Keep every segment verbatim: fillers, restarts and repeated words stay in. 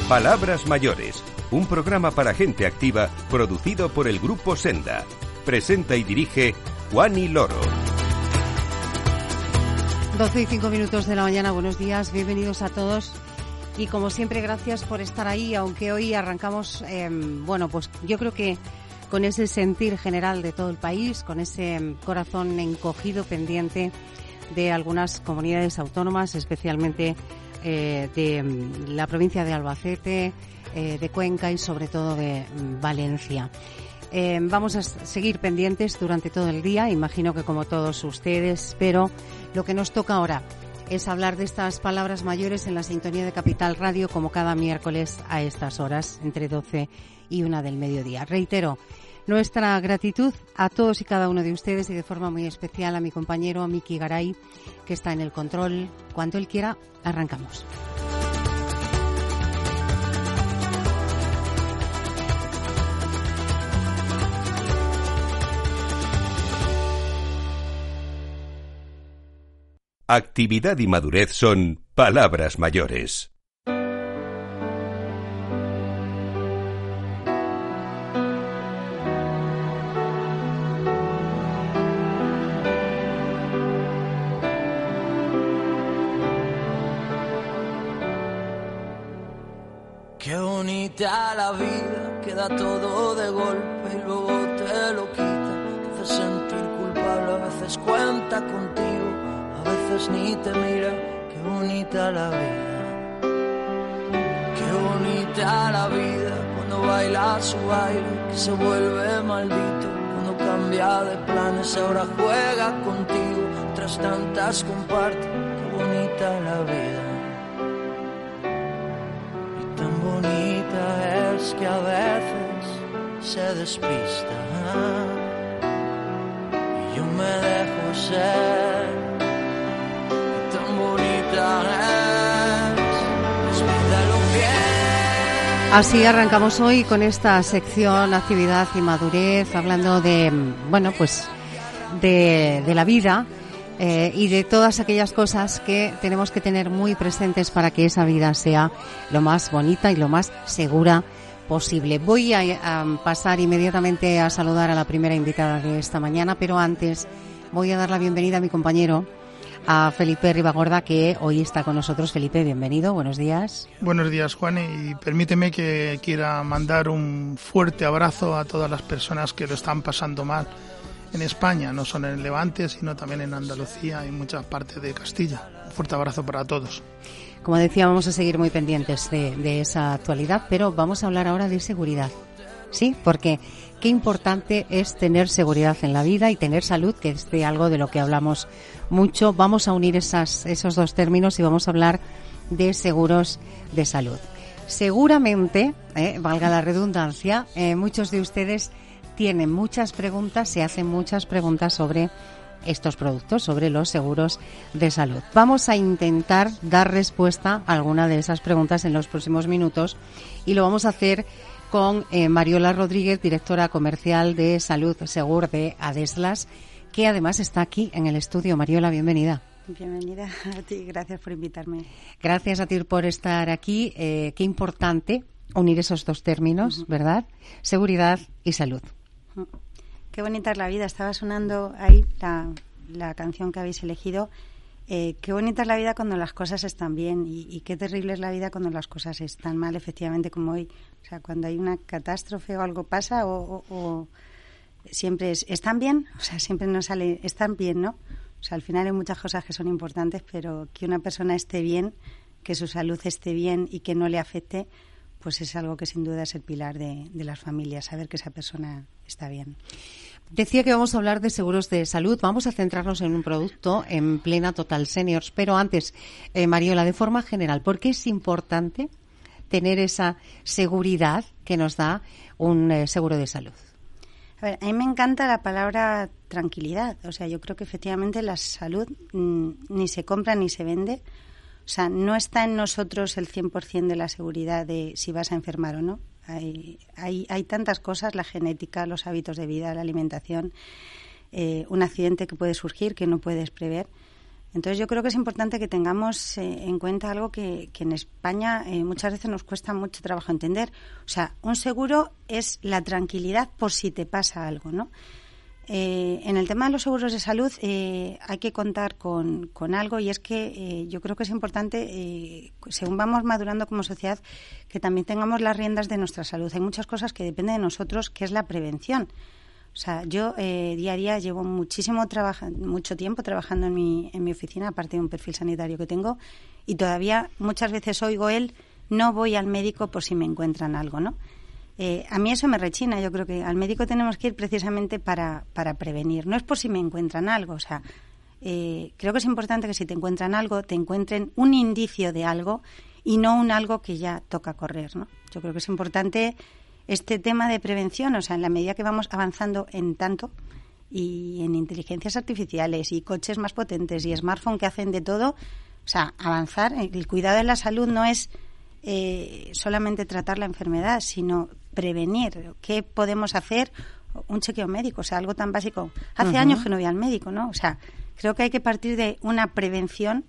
Palabras Mayores, un programa para gente activa producido por el Grupo Senda. Presenta y dirige Juani Loro. doce y cinco minutos de la mañana, buenos días, bienvenidos a todos. Y como siempre, gracias por estar ahí, aunque hoy arrancamos, eh, bueno, pues yo creo que con ese sentir general de todo el país, con ese corazón encogido pendiente de algunas comunidades autónomas, especialmente eh, de la provincia de Albacete, eh, de Cuenca y sobre todo de Valencia. Eh, vamos a seguir pendientes durante todo el día, imagino que como todos ustedes, pero lo que nos toca ahora es hablar de estas palabras mayores en la sintonía de Capital Radio, como cada miércoles a estas horas, entre doce y una del mediodía. Reitero nuestra gratitud a todos y cada uno de ustedes y de forma muy especial a mi compañero, a Miki Garay, que está en el control. Cuando él quiera, arrancamos. Actividad y madurez son palabras mayores. Qué bonita la vida, queda todo de golpe y luego te lo quita. Te hace sentir culpable, a veces cuenta contigo, a veces ni te mira. Qué bonita la vida, qué bonita la vida, cuando baila su baile que se vuelve maldito, cuando cambia de planes ahora juega contigo, tras tantas comparte. Qué bonita la vida, y tan bonita es que a veces se despista y yo me dejo ser. Así arrancamos hoy con esta sección Actividad y Madurez, hablando de, bueno, pues de, de la vida eh, y de todas aquellas cosas que tenemos que tener muy presentes para que esa vida sea lo más bonita y lo más segura posible. Voy a, a pasar inmediatamente a saludar a la primera invitada de esta mañana, pero antes voy a dar la bienvenida a mi compañero, a Felipe Ribagorda, que hoy está con nosotros. Felipe, bienvenido, buenos días. Buenos días, Juan, y permíteme que quiera mandar un fuerte abrazo a todas las personas que lo están pasando mal en España, no solo en el Levante, sino también en Andalucía y en muchas partes de Castilla. Un fuerte abrazo para todos. Como decía, vamos a seguir muy pendientes de, de esa actualidad, pero vamos a hablar ahora de seguridad. Sí, porque qué importante es tener seguridad en la vida y tener salud, que es de algo de lo que hablamos mucho. Vamos a unir esas, esos dos términos y vamos a hablar de seguros de salud. Seguramente, eh, valga la redundancia, eh, muchos de ustedes tienen muchas preguntas, se hacen muchas preguntas sobre estos productos, sobre los seguros de salud. Vamos a intentar dar respuesta a alguna de esas preguntas en los próximos minutos y lo vamos a hacer con eh, Mariola Rodríguez, directora comercial de Salud Segur de Adeslas, que además está aquí en el estudio. Mariola, bienvenida. Bienvenida a ti, gracias por invitarme. Gracias a ti por estar aquí. Eh, qué importante unir esos dos términos, uh-huh. ¿verdad? Seguridad y salud. Uh-huh. Qué bonita es la vida. Estaba sonando ahí la, la canción que habéis elegido. Eh, qué bonita es la vida cuando las cosas están bien y, y qué terrible es la vida cuando las cosas están mal, efectivamente, como hoy. O sea, cuando hay una catástrofe o algo pasa o, o, o siempre es, ¿están bien? O sea, siempre nos sale, ¿están bien, no? O sea, al final hay muchas cosas que son importantes, pero que una persona esté bien, que su salud esté bien y que no le afecte, pues es algo que sin duda es el pilar de, de las familias, saber que esa persona está bien. Decía que vamos a hablar de seguros de salud. Vamos a centrarnos en un producto, en Plena Total Seniors. Pero antes, eh, Mariola, de forma general, ¿por qué es importante tener esa seguridad que nos da un eh, seguro de salud? A ver, a mí me encanta la palabra tranquilidad. O sea, yo creo que efectivamente la salud mmm, ni se compra ni se vende. O sea, no está en nosotros el cien por ciento de la seguridad de si vas a enfermar o no. Hay, hay, hay tantas cosas, la genética, los hábitos de vida, la alimentación, eh, un accidente que puede surgir que no puedes prever. Entonces yo creo que es importante que tengamos eh, en cuenta algo que, que en España eh, muchas veces nos cuesta mucho trabajo entender. O sea, un seguro es la tranquilidad por si te pasa algo, ¿no? Eh, en el tema de los seguros de salud eh, hay que contar con, con algo, y es que eh, yo creo que es importante, eh, según vamos madurando como sociedad, que también tengamos las riendas de nuestra salud. Hay muchas cosas que dependen de nosotros, que es la prevención. O sea, yo eh, día a día llevo muchísimo trabaja, mucho tiempo trabajando en mi, en mi oficina, aparte de un perfil sanitario que tengo, y todavía muchas veces oigo el no voy al médico por si me encuentran algo, ¿no? Eh, a mí eso me rechina. Yo creo que al médico tenemos que ir precisamente para, para prevenir. No es por si me encuentran algo. O sea, eh, creo que es importante que si te encuentran algo, te encuentren un indicio de algo y no un algo que ya toca correr, ¿no? Yo creo que es importante este tema de prevención. O sea, en la medida que vamos avanzando en tanto y en inteligencias artificiales y coches más potentes y smartphones que hacen de todo, o sea, avanzar. El cuidado de la salud no es eh, solamente tratar la enfermedad, sino prevenir. ¿Qué podemos hacer? Un chequeo médico, o sea, algo tan básico. Hace uh-huh. años que no voy al médico, ¿no? O sea, creo que hay que partir de una prevención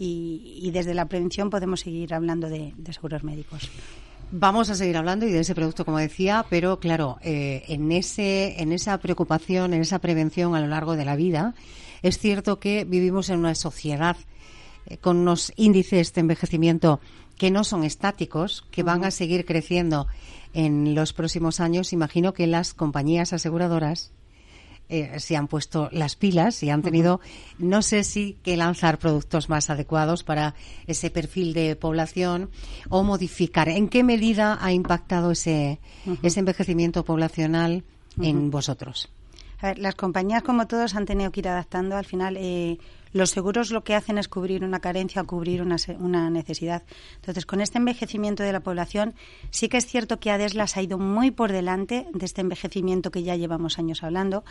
y, y desde la prevención podemos seguir hablando de, de seguros médicos. Vamos a seguir hablando y de ese producto, como decía, pero claro, eh, en ese, en esa preocupación, en esa prevención a lo largo de la vida, es cierto que vivimos en una sociedad eh, con unos índices de envejecimiento que no son estáticos, que uh-huh. van a seguir creciendo en los próximos años. Imagino que las compañías aseguradoras eh, se han puesto las pilas y han tenido, uh-huh. no sé si que lanzar productos más adecuados para ese perfil de población o modificar. ¿En qué medida ha impactado ese, uh-huh. ese envejecimiento poblacional uh-huh. en vosotros? A ver, las compañías, como todos, han tenido que ir adaptando. Al final, eh, los seguros lo que hacen es cubrir una carencia o cubrir una, una necesidad. Entonces, con este envejecimiento de la población, sí que es cierto que Adeslas ha ido muy por delante de este envejecimiento que ya llevamos años hablando,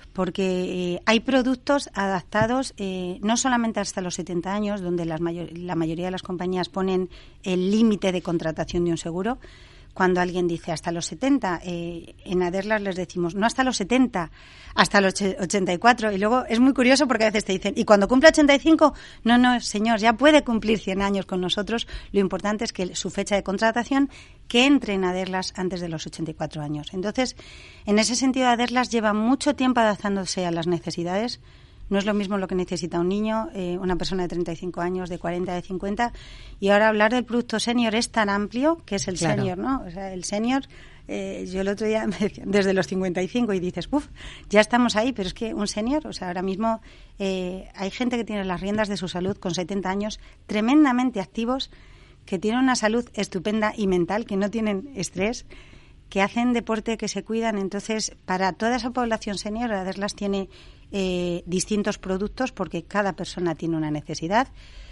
porque eh, hay productos adaptados eh, no solamente hasta los setenta años, donde las mayor, la mayoría de las compañías ponen el límite de contratación de un seguro. Cuando alguien dice hasta los setenta, eh, en Adeslas les decimos no hasta los setenta, hasta los ochenta y cuatro. Y luego es muy curioso porque a veces te dicen, ¿y cuando cumple ochenta y cinco? No, no, señor, ya puede cumplir cien años con nosotros. Lo importante es que su fecha de contratación, que entre en Adeslas antes de los ochenta y cuatro años. Entonces, en ese sentido, Adeslas lleva mucho tiempo adaptándose a las necesidades. No es lo mismo lo que necesita un niño, eh, una persona de treinta y cinco años, de cuarenta, de cincuenta. Y ahora hablar del producto senior es tan amplio que es el claro. senior, ¿no? O sea, el senior, eh, yo el otro día me decía, desde los cincuenta y cinco, y dices, uff, ya estamos ahí, pero es que un senior, o sea, ahora mismo eh, hay gente que tiene las riendas de su salud con setenta años, tremendamente activos, que tienen una salud estupenda y mental, que no tienen estrés, que hacen deporte, que se cuidan. Entonces, para toda esa población senior, Adeslas tiene eh, distintos productos porque cada persona tiene una necesidad,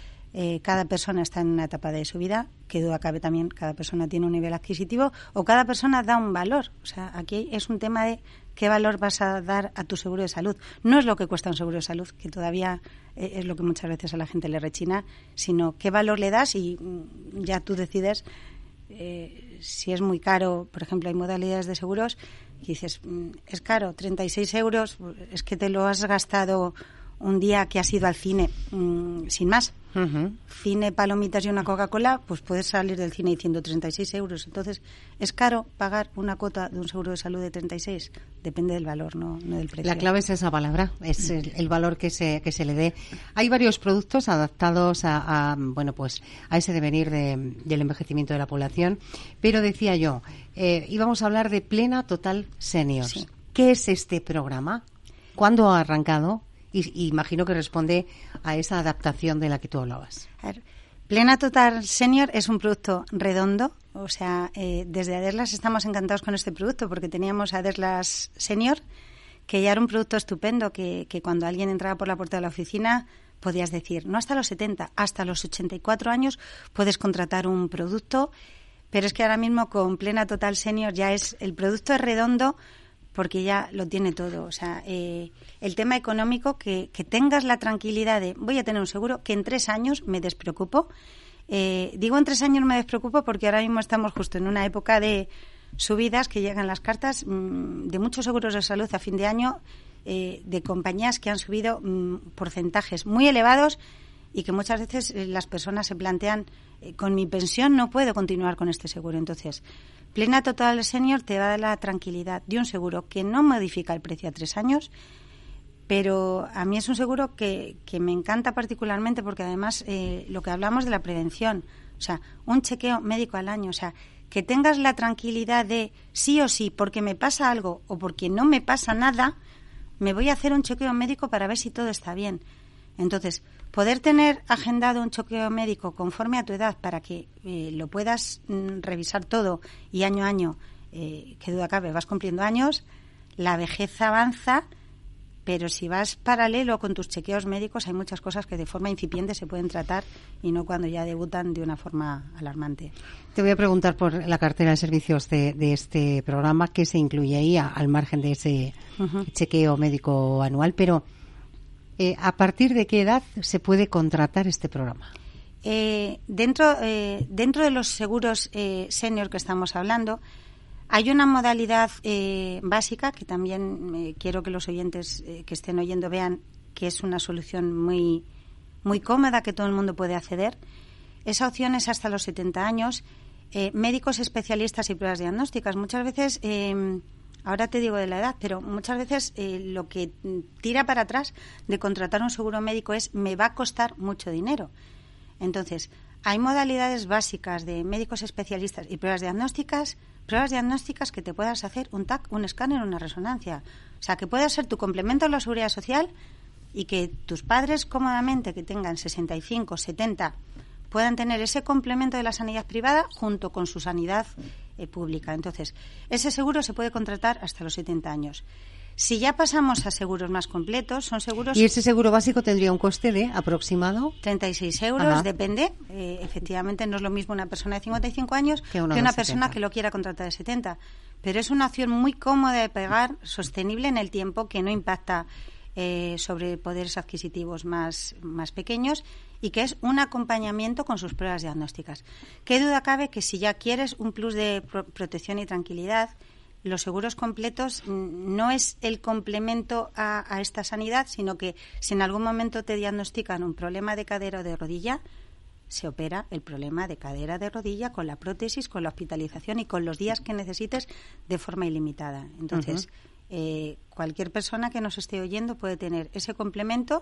eh, cada persona está en una etapa de su vida, que duda cabe también, cada persona tiene un nivel adquisitivo o cada persona da un valor. O sea, aquí es un tema de qué valor vas a dar a tu seguro de salud. No es lo que cuesta un seguro de salud, que todavía eh, es lo que muchas veces a la gente le rechina, sino qué valor le das y mm, ya tú decides. Eh, si es muy caro, por ejemplo, hay modalidades de seguros y dices, es caro, treinta y seis euros, es que te lo has gastado un día que has ido al cine, mmm, sin más. Uh-huh. Cine, palomitas y una Coca-Cola, pues puedes salir del cine diciendo treinta y seis euros. Entonces, ¿es caro pagar una cuota de un seguro de salud de treinta y seis? Depende del valor, no, no del precio. La clave es esa palabra, es el, el valor que se que se le dé. Hay varios productos adaptados a, a bueno pues a ese devenir de, del envejecimiento de la población, pero decía yo, eh, íbamos a hablar de Plena Total Seniors. Sí. ¿Qué es este programa? ¿Cuándo ha arrancado? Y, y imagino que responde a esa adaptación de la que tú hablabas. A ver, Plena Total Senior es un producto redondo, o sea, eh, desde Adeslas estamos encantados con este producto porque teníamos Adeslas Senior, que ya era un producto estupendo, que, que cuando alguien entraba por la puerta de la oficina podías decir, no hasta los setenta, hasta los ochenta y cuatro años puedes contratar un producto, pero es que ahora mismo con Plena Total Senior ya es, el producto es redondo porque ya lo tiene todo. O sea, eh, el tema económico, que, que tengas la tranquilidad de voy a tener un seguro, que en tres años me despreocupo. Eh, digo en tres años me despreocupo porque ahora mismo estamos justo en una época de subidas, que llegan las cartas mmm, de muchos seguros de salud a fin de año eh, de compañías que han subido mm, porcentajes muy elevados y que muchas veces eh, las personas se plantean, eh, con mi pensión no puedo continuar con este seguro. Entonces, Plena Total Senior te va a dar la tranquilidad de un seguro que no modifica el precio a tres años, pero a mí es un seguro que, que me encanta particularmente porque además eh, lo que hablamos de la prevención, o sea, un chequeo médico al año, o sea, que tengas la tranquilidad de sí o sí, porque me pasa algo o porque no me pasa nada, me voy a hacer un chequeo médico para ver si todo está bien. Entonces, poder tener agendado un chequeo médico conforme a tu edad para que eh, lo puedas mm, revisar todo y año a año, eh, que duda cabe, vas cumpliendo años, la vejez avanza, pero si vas paralelo con tus chequeos médicos hay muchas cosas que de forma incipiente se pueden tratar y no cuando ya debutan de una forma alarmante. Te voy a preguntar por la cartera de servicios de, de este programa, qué se incluye ahí a, al margen de ese uh-huh. chequeo médico anual, pero eh, ¿a partir de qué edad se puede contratar este programa? Eh, dentro, eh, dentro de los seguros eh, senior que estamos hablando, hay una modalidad eh, básica que también eh, quiero que los oyentes eh, que estén oyendo vean que es una solución muy, muy cómoda que todo el mundo puede acceder. Esa opción es hasta los setenta años. Eh, médicos especialistas y pruebas diagnósticas. Muchas veces, eh, ahora te digo de la edad, pero muchas veces eh, lo que tira para atrás de contratar un seguro médico es me va a costar mucho dinero. Entonces, hay modalidades básicas de médicos especialistas y pruebas diagnósticas, pruebas diagnósticas que te puedas hacer un T A C, un escáner, una resonancia. O sea, que pueda ser tu complemento a la seguridad social y que tus padres cómodamente, que tengan sesenta y cinco, setenta, puedan tener ese complemento de la sanidad privada junto con su sanidad eh, pública. Entonces, ese seguro se puede contratar hasta los setenta años. Si ya pasamos a seguros más completos, son seguros... ¿Y ese seguro básico tendría un coste de aproximado? treinta y seis euros, Ajá. depende. Eh, efectivamente, no es lo mismo una persona de cincuenta y cinco años que una, que una persona que lo quiera contratar de setenta. Pero es una opción muy cómoda de pagar, sostenible en el tiempo, que no impacta eh, sobre poderes adquisitivos más, más pequeños y que es un acompañamiento con sus pruebas diagnósticas. ¿Qué duda cabe que si ya quieres un plus de pro- protección y tranquilidad, los seguros completos no es el complemento a, a esta sanidad, sino que si en algún momento te diagnostican un problema de cadera o de rodilla, se opera el problema de cadera de rodilla con la prótesis, con la hospitalización y con los días que necesites de forma ilimitada. Entonces, uh-huh. eh, cualquier persona que nos esté oyendo puede tener ese complemento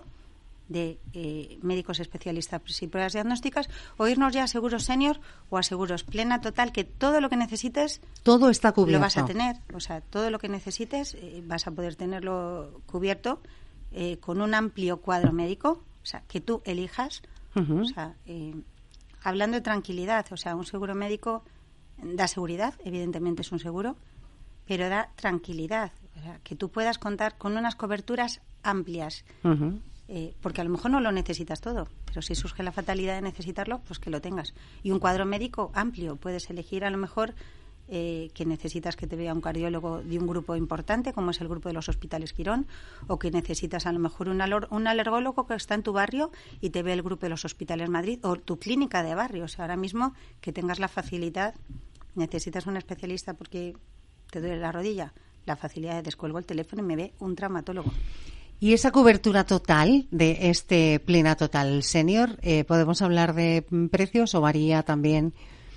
de eh, médicos especialistas y pruebas diagnósticas, o irnos ya a seguros senior o a seguros Plena Total, que todo lo que necesites todo está cubierto. Lo vas a tener, o sea, todo lo que necesites eh, vas a poder tenerlo cubierto eh, con un amplio cuadro médico, o sea, que tú elijas. Uh-huh. O sea, eh, hablando de tranquilidad, o sea, un seguro médico da seguridad, evidentemente es un seguro, pero da tranquilidad, o sea, que tú puedas contar con unas coberturas amplias. Uh-huh. Eh, porque a lo mejor no lo necesitas todo, pero si surge la fatalidad de necesitarlo, pues que lo tengas. Y un cuadro médico amplio, puedes elegir a lo mejor eh, que necesitas que te vea un cardiólogo de un grupo importante, como es el grupo de los Hospitales Quirón, o que necesitas a lo mejor un, alor- un alergólogo que está en tu barrio y te ve el grupo de los Hospitales Madrid, o tu clínica de barrio. O sea, ahora mismo que tengas la facilidad, necesitas un especialista porque te duele la rodilla, la facilidad de descuelgo el teléfono y me ve un traumatólogo. ¿Y esa cobertura total de este Plena Total Senior, eh, podemos hablar de precios o varía también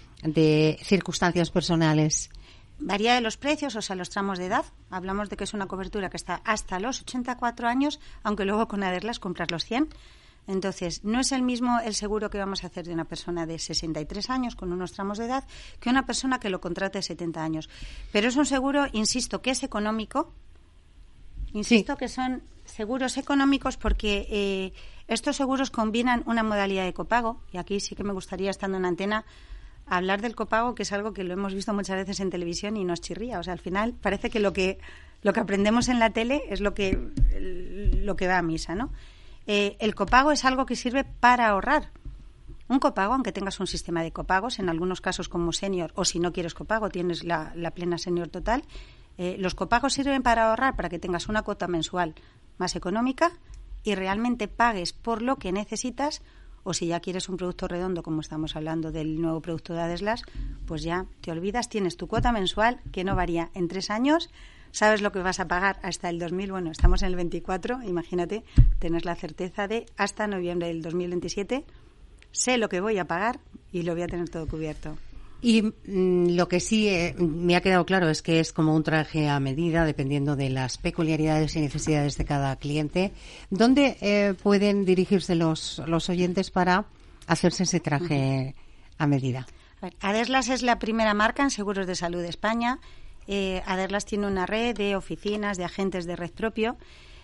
de circunstancias personales? Varía de los precios, o sea, los tramos de edad. Hablamos de que es una cobertura que está hasta los ochenta y cuatro años, aunque luego con Aderlas compras los cien. Entonces, no es el mismo el seguro que vamos a hacer de una persona de sesenta y tres años con unos tramos de edad que una persona que lo contrate de setenta años. Pero es un seguro, insisto, que es económico. Insisto sí. que son seguros económicos porque eh, estos seguros combinan una modalidad de copago, y aquí sí que me gustaría, estando en antena, hablar del copago, que es algo que lo hemos visto muchas veces en televisión y nos chirría. O sea, al final parece que lo que lo que aprendemos en la tele es lo que lo que va a misa, ¿no? Eh, el copago es algo que sirve para ahorrar. Un copago, aunque tengas un sistema de copagos, en algunos casos como senior, o si no quieres copago, tienes la, la Plena Senior Total, eh, los copagos sirven para ahorrar, para que tengas una cuota mensual más económica y realmente pagues por lo que necesitas, o si ya quieres un producto redondo, como estamos hablando del nuevo producto de Adeslas, pues ya te olvidas, tienes tu cuota mensual que no varía en tres años sabes lo que vas a pagar hasta el dos mil, bueno, estamos en el veinticuatro, imagínate, tener la certeza de hasta noviembre del dos mil veintisiete, sé lo que voy a pagar y lo voy a tener todo cubierto. Y mm, lo que sí eh, me ha quedado claro es que es como un traje a medida, dependiendo de las peculiaridades y necesidades de cada cliente. ¿Dónde eh, pueden dirigirse los, los oyentes para hacerse ese traje uh-huh. a medida? A ver, Aderslas es la primera marca en seguros de salud de España. Eh, Aderslas tiene una red de oficinas, de agentes de red propio.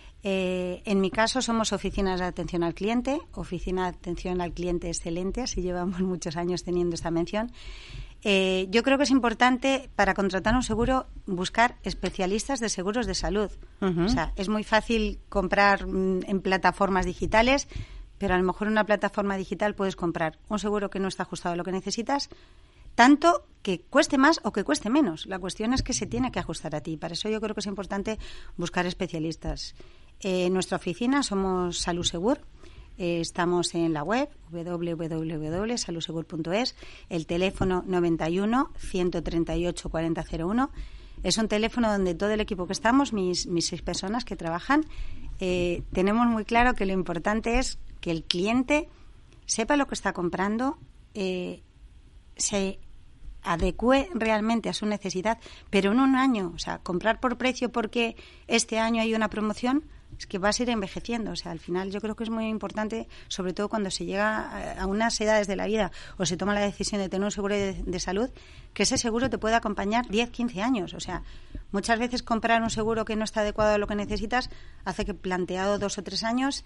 Eh, en mi caso somos oficinas de atención al cliente, oficina de atención al cliente excelente, así llevamos muchos años teniendo esta mención. Eh, yo creo que es importante para contratar un seguro buscar especialistas de seguros de salud. Uh-huh. O sea, es muy fácil comprar mm, en plataformas digitales, pero a lo mejor en una plataforma digital puedes comprar un seguro que no está ajustado a lo que necesitas, tanto que cueste más o que cueste menos. La cuestión es que se tiene que ajustar a ti. Para eso yo creo que es importante buscar especialistas. Eh, en nuestra oficina somos Salud Segur. Eh, estamos en la web doble u doble u doble u punto salud segur punto es, el teléfono noventa y uno, ciento treinta y ocho, cuarenta cero uno. Es un teléfono donde todo el equipo que estamos, mis, mis seis personas que trabajan, eh, tenemos muy claro que lo importante es que el cliente sepa lo que está comprando, eh, se adecue realmente a su necesidad, pero en un año, o sea, comprar por precio porque este año hay una promoción, es que vas a ir envejeciendo. O sea, al final yo creo que es muy importante, sobre todo cuando se llega a unas edades de la vida o se toma la decisión de tener un seguro de, de salud, que ese seguro te pueda acompañar diez, quince años. O sea, muchas veces comprar un seguro que no está adecuado a lo que necesitas hace que planteado dos o tres años,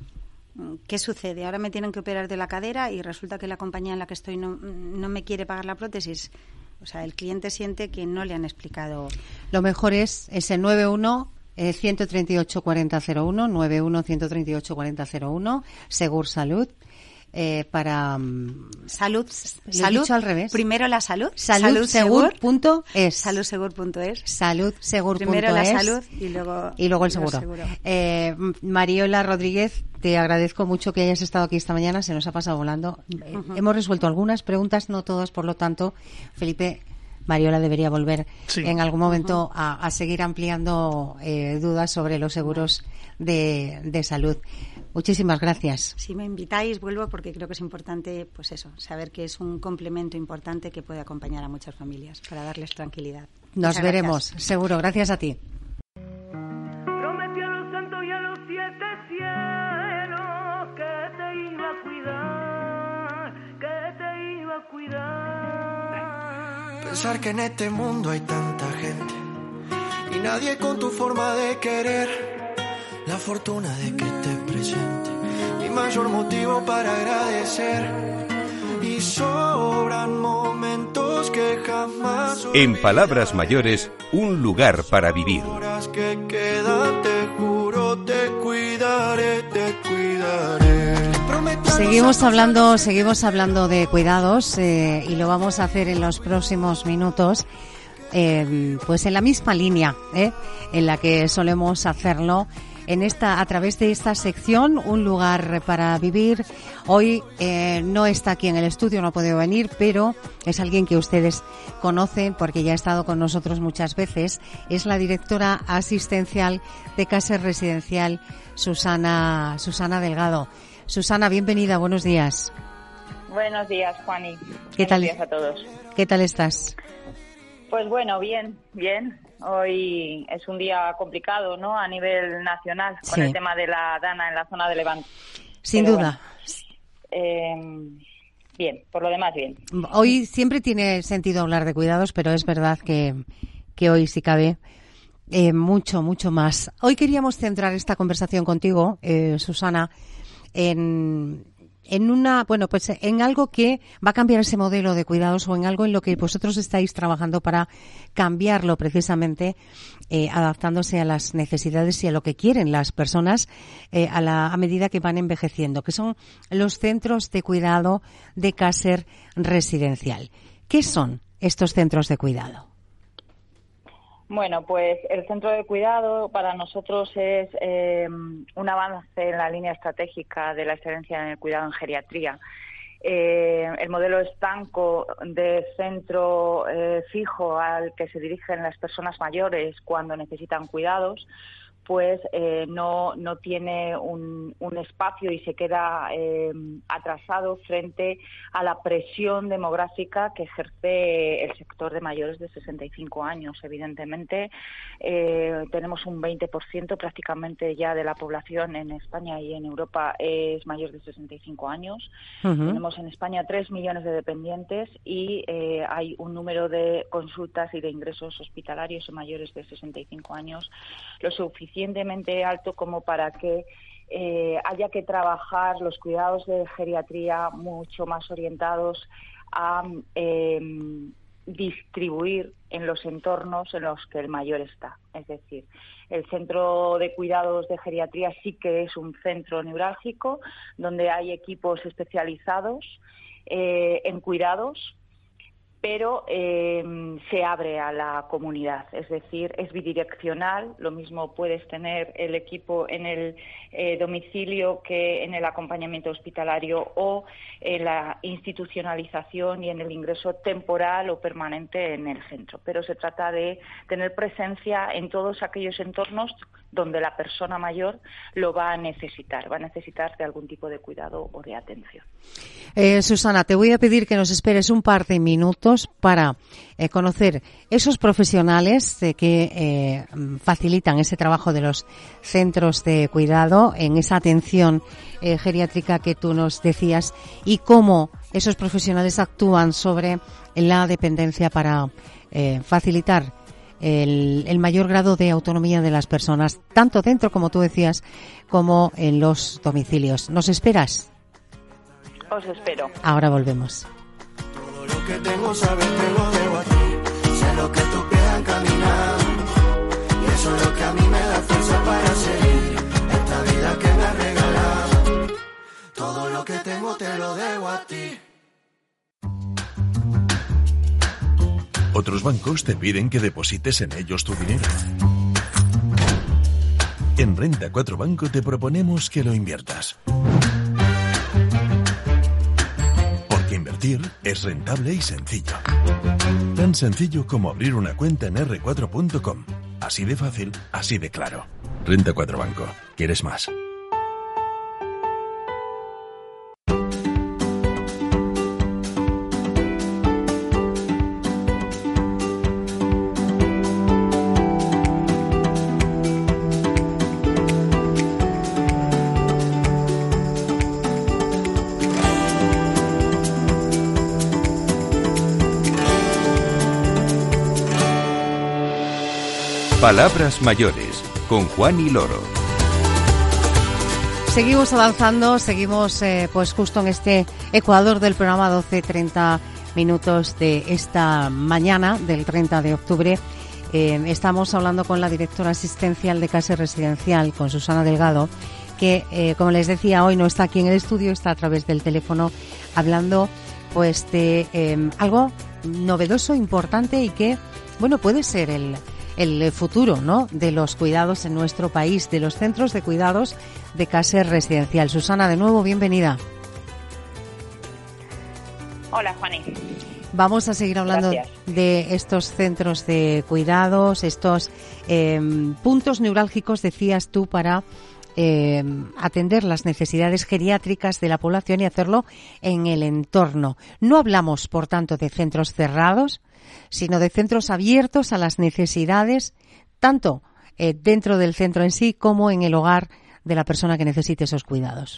¿qué sucede? Ahora me tienen que operar de la cadera y resulta que la compañía en la que estoy no, no me quiere pagar la prótesis. O sea, el cliente siente que no le han explicado. Lo mejor es ese nueve uno Eh, ciento treinta y ocho, cuarenta cero uno, nueve uno, ciento treinta y ocho, cuarenta cero uno, Segur Salud, eh, para... Um, salud, ¿lo salud, he dicho al revés? Primero la salud. Salud Segur punto es. Salud Segur punto es. Salud Segur punto es. Primero la salud y luego, y luego el seguro. seguro. Eh, Mariola Rodríguez, te agradezco mucho que hayas estado aquí esta mañana, se nos ha pasado volando. Uh-huh. Hemos resuelto algunas preguntas, no todas, por lo tanto, Felipe... Mariola debería volver sí. en algún momento uh-huh. a, a seguir ampliando eh, dudas sobre los seguros de, de salud. Muchísimas gracias. Si me invitáis, vuelvo porque creo que es importante, pues eso, saber que es un complemento importante que puede acompañar a muchas familias para darles tranquilidad. Nos Muchas veremos, gracias. seguro. Gracias a ti. Prometí a los santos y a los siete cielos que te iba a cuidar, que te iba a cuidar. Pensar que en este mundo hay tanta gente y nadie con tu forma de querer. La fortuna de que estés presente, mi mayor motivo para agradecer. Y sobran momentos que jamás olvidaré. En palabras mayores, un lugar para vivir. Horas que quedan, te juro, te cuidaré, te cuidaré. Seguimos hablando, seguimos hablando de cuidados eh, y lo vamos a hacer en los próximos minutos, eh, pues en la misma línea eh, en la que solemos hacerlo. En esta, a través de esta sección, un lugar para vivir. Hoy eh, no está aquí en el estudio, no ha podido venir, pero es alguien que ustedes conocen porque ya ha estado con nosotros muchas veces. Es la directora asistencial de Caser Residencial, Susana, Susana Delgado. Susana, bienvenida, buenos días. Buenos días, Juani. ¿Qué tal? Buenos días a todos. ¿Qué tal estás? Pues bueno, bien, bien. Hoy es un día complicado, ¿no? A nivel nacional, con sí. el tema de la Dana en la zona de Levante. Sin Pero duda. Bueno, eh, bien, por lo demás bien. Hoy siempre tiene sentido hablar de cuidados, pero es verdad que, que hoy sí cabe eh, mucho, mucho más. Hoy queríamos centrar esta conversación contigo, eh, Susana, en... en una, bueno, pues en algo que va a cambiar ese modelo de cuidados o en algo en lo que vosotros estáis trabajando para cambiarlo precisamente, eh, adaptándose a las necesidades y a lo que quieren las personas eh, a, la, a medida que van envejeciendo, que son los centros de cuidado de Caser Residencial. ¿Qué son estos centros de cuidado? Bueno, pues el centro de cuidado para nosotros es eh, un avance en la línea estratégica de la excelencia en el cuidado en geriatría. eh, el modelo estanco de centro eh, fijo al que se dirigen las personas mayores cuando necesitan cuidados, pues eh, no, no tiene un, un espacio y se queda eh, atrasado frente a la presión demográfica que ejerce el sector de mayores de sesenta y cinco años. Evidentemente, eh, tenemos un veinte por ciento prácticamente ya de la población en España y en Europa es mayor de sesenta y cinco años. Uh-huh. Tenemos en España tres millones de dependientes y eh, hay un número de consultas y de ingresos hospitalarios en mayores de sesenta y cinco años lo suficiente suficientemente alto como para que eh, haya que trabajar los cuidados de geriatría mucho más orientados a eh, distribuir en los entornos en los que el mayor está. Es decir, el centro de cuidados de geriatría sí que es un centro neurálgico donde hay equipos especializados eh, en cuidados, pero eh, se abre a la comunidad, es decir, es bidireccional. Lo mismo puedes tener el equipo en el eh, domicilio que en el acompañamiento hospitalario o en la institucionalización y en el ingreso temporal o permanente en el centro. Pero se trata de tener presencia en todos aquellos entornos donde la persona mayor lo va a necesitar, va a necesitar de algún tipo de cuidado o de atención. Eh, Susana, te voy a pedir que nos esperes un par de minutos para eh, conocer esos profesionales eh, que eh, facilitan ese trabajo de los centros de cuidado en esa atención eh, geriátrica que tú nos decías y cómo esos profesionales actúan sobre la dependencia para eh, facilitar El, el mayor grado de autonomía de las personas, tanto dentro, como tú decías, como en los domicilios. ¿Nos esperas? Os espero. Ahora volvemos. Todo lo que tengo, sabes, te lo debo a ti. Sé lo que tus pies han caminado y eso es lo que a mí me da fuerza para seguir esta vida que me has regalado. Todo lo que tengo te lo debo a ti. Otros bancos te piden que deposites en ellos tu dinero. En Renta cuatro Banco te proponemos que lo inviertas. Porque invertir es rentable y sencillo. Tan sencillo como abrir una cuenta en erre cuatro punto com. Así de fácil, así de claro. Renta cuatro Banco. ¿Quieres más? Palabras mayores, con Juan y Loro. Seguimos avanzando, seguimos eh, pues justo en este ecuador del programa doce treinta minutos de esta mañana del treinta de octubre. Eh, estamos hablando con la directora asistencial de Case Residencial, con Susana Delgado, que eh, como les decía, hoy no está aquí en el estudio, está a través del teléfono hablando pues de eh, algo novedoso, importante y que, bueno, puede ser el el futuro, ¿no?, de los cuidados en nuestro país, de los centros de cuidados de Case Residencial. Susana, de nuevo, bienvenida. Hola, Juani. Vamos a seguir hablando Gracias. de estos centros de cuidados, estos eh, puntos neurálgicos, decías tú, para eh, atender las necesidades geriátricas de la población y hacerlo en el entorno. No hablamos, por tanto, de centros cerrados, sino de centros abiertos a las necesidades, tanto eh, dentro del centro en sí como en el hogar de la persona que necesite esos cuidados.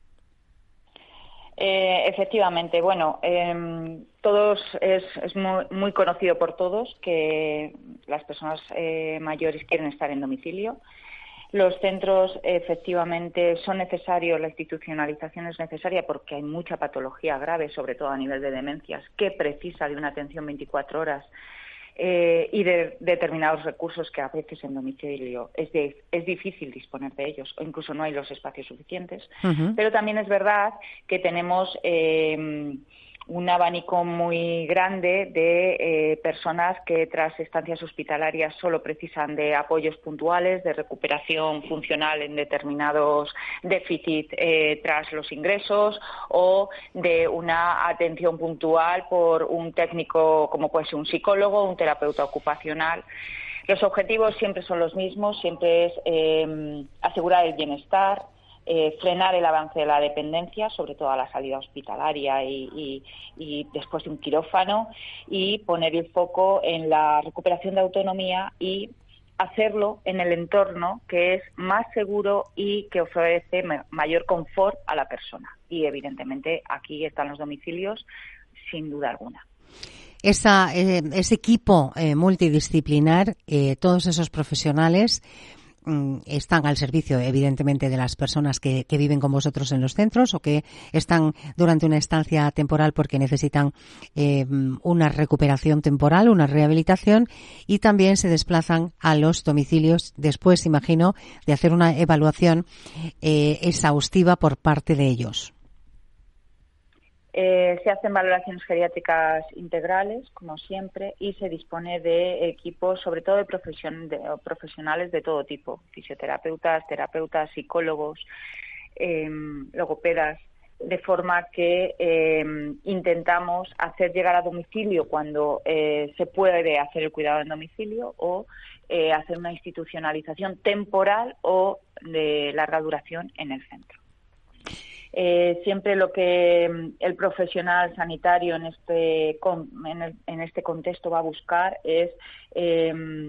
Eh, efectivamente, bueno, eh, todos es, es muy, muy conocido por todos que las personas eh, mayores quieren estar en domicilio. Los centros efectivamente son necesarios, la institucionalización es necesaria porque hay mucha patología grave, sobre todo a nivel de demencias, que precisa de una atención veinticuatro horas eh, y de determinados recursos que a veces en domicilio es, de, es difícil disponer de ellos o incluso no hay los espacios suficientes. Uh-huh. Pero también es verdad que tenemos eh, un abanico muy grande de eh, personas que tras estancias hospitalarias solo precisan de apoyos puntuales, de recuperación funcional en determinados déficits eh, tras los ingresos, o de una atención puntual por un técnico como puede ser un psicólogo, un terapeuta ocupacional. Los objetivos siempre son los mismos, siempre es eh, asegurar el bienestar, Eh, frenar el avance de la dependencia, sobre todo a la salida hospitalaria y, y, y después de un quirófano, y poner el foco en la recuperación de autonomía y hacerlo en el entorno que es más seguro y que ofrece ma- mayor confort a la persona. Y evidentemente aquí están los domicilios, sin duda alguna. Esa, eh, ese equipo eh, multidisciplinar, eh, todos esos profesionales están al servicio, evidentemente, de las personas que, que viven con vosotros en los centros o que están durante una estancia temporal porque necesitan eh, una recuperación temporal, una rehabilitación, y también se desplazan a los domicilios después, imagino, de hacer una evaluación eh, exhaustiva por parte de ellos. Eh, se hacen valoraciones geriátricas integrales, como siempre, y se dispone de equipos, sobre todo de, profesion- de profesionales de todo tipo, fisioterapeutas, terapeutas, psicólogos, eh, logopedas, de forma que eh, intentamos hacer llegar a domicilio cuando eh, se puede hacer el cuidado en domicilio, o eh, hacer una institucionalización temporal o de larga duración en el centro. Eh, siempre lo que el profesional sanitario en este en, el, en este contexto va a buscar es eh,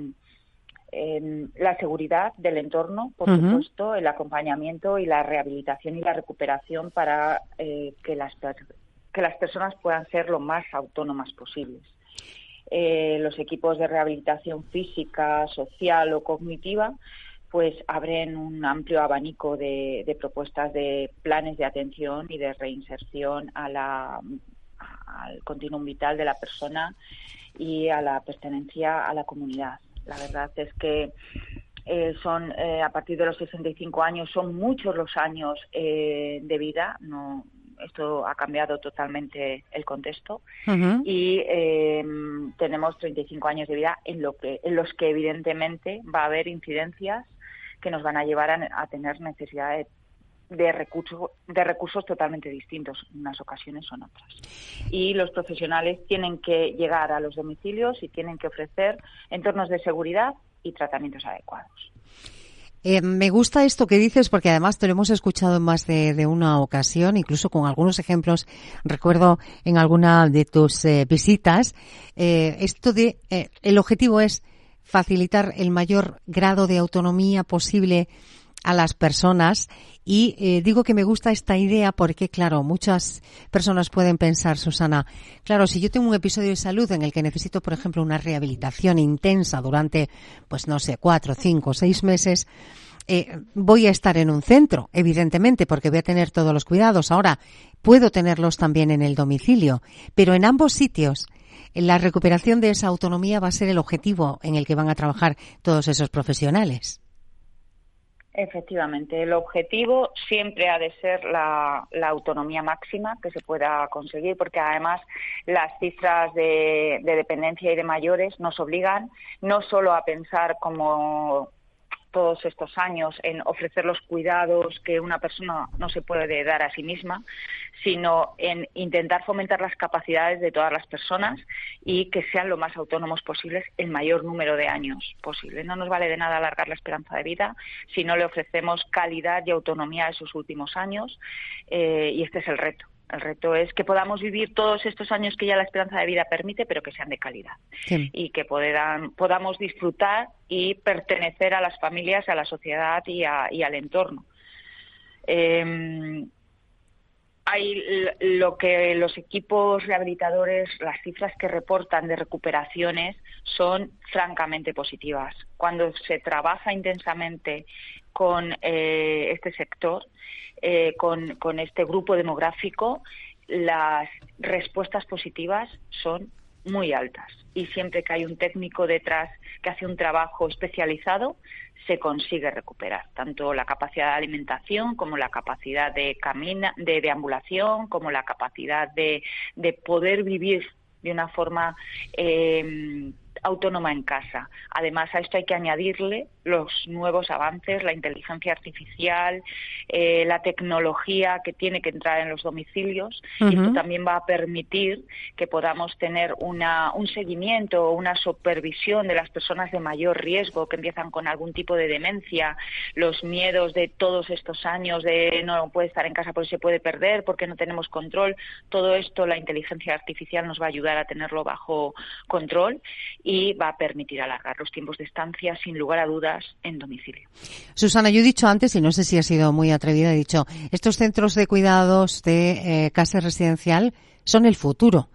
eh, la seguridad del entorno, por uh-huh. supuesto, el acompañamiento y la rehabilitación y la recuperación para eh, que las que las personas puedan ser lo más autónomas posibles. Eh, los equipos de rehabilitación física, social o cognitiva pues abren un amplio abanico de, de propuestas de planes de atención y de reinserción a la, al continuum vital de la persona y a la pertenencia a la comunidad. La verdad es que eh, son eh, a partir de los sesenta y cinco años, son muchos los años eh, de vida, no esto ha cambiado totalmente el contexto, uh-huh. y eh, tenemos treinta y cinco años de vida en, lo que, en los que evidentemente va a haber incidencias que nos van a llevar a, a tener necesidad de, de, recursos, de recursos totalmente distintos, en unas ocasiones son otras. Y los profesionales tienen que llegar a los domicilios y tienen que ofrecer entornos de seguridad y tratamientos adecuados. Eh, me gusta esto que dices porque además te lo hemos escuchado en más de, de una ocasión, incluso con algunos ejemplos. Recuerdo en alguna de tus eh, visitas, eh, esto de, eh, el objetivo es facilitar el mayor grado de autonomía posible a las personas, y eh, digo que me gusta esta idea porque, claro, muchas personas pueden pensar, Susana, claro, si yo tengo un episodio de salud en el que necesito, por ejemplo, una rehabilitación intensa durante, pues no sé, cuatro, cinco, seis meses, eh, voy a estar en un centro, evidentemente, porque voy a tener todos los cuidados. Ahora, puedo tenerlos también en el domicilio, pero en ambos sitios la recuperación de esa autonomía va a ser el objetivo en el que van a trabajar todos esos profesionales. Efectivamente, el objetivo siempre ha de ser la, la autonomía máxima que se pueda conseguir, porque además las cifras de, de dependencia y de mayores nos obligan no solo a pensar como todos estos años en ofrecer los cuidados que una persona no se puede dar a sí misma, sino en intentar fomentar las capacidades de todas las personas y que sean lo más autónomos posibles el mayor número de años posible. No nos vale de nada alargar la esperanza de vida si no le ofrecemos calidad y autonomía a esos últimos años, eh, y este es el reto. El reto es que podamos vivir todos estos años que ya la esperanza de vida permite, pero que sean de calidad. Sí. Y que puedan, podamos disfrutar y pertenecer a las familias, a la sociedad y, a, y al entorno. Eh, hay lo que los equipos rehabilitadores, las cifras que reportan de recuperaciones son francamente positivas. Cuando se trabaja intensamente con eh, este sector, eh, con, con este grupo demográfico, las respuestas positivas son muy altas. Y siempre que hay un técnico detrás que hace un trabajo especializado, se consigue recuperar, tanto la capacidad de alimentación como la capacidad de camina, de deambulación, como la capacidad de, de poder vivir de una forma eh, autónoma en casa. Además, a esto hay que añadirle los nuevos avances, la inteligencia artificial, eh, la tecnología que tiene que entrar en los domicilios. Uh-huh. Y esto también va a permitir que podamos tener una, un seguimiento o una supervisión de las personas de mayor riesgo que empiezan con algún tipo de demencia, los miedos de todos estos años de no puede estar en casa porque se puede perder, porque no tenemos control. Todo esto la inteligencia artificial nos va a ayudar a tenerlo bajo control y va a permitir alargar los tiempos de estancia, sin lugar a dudas, en domicilio. Susana, yo he dicho antes, y no sé si ha sido muy atrevida, he dicho, estos centros de cuidados de eh, casa residencial son el futuro.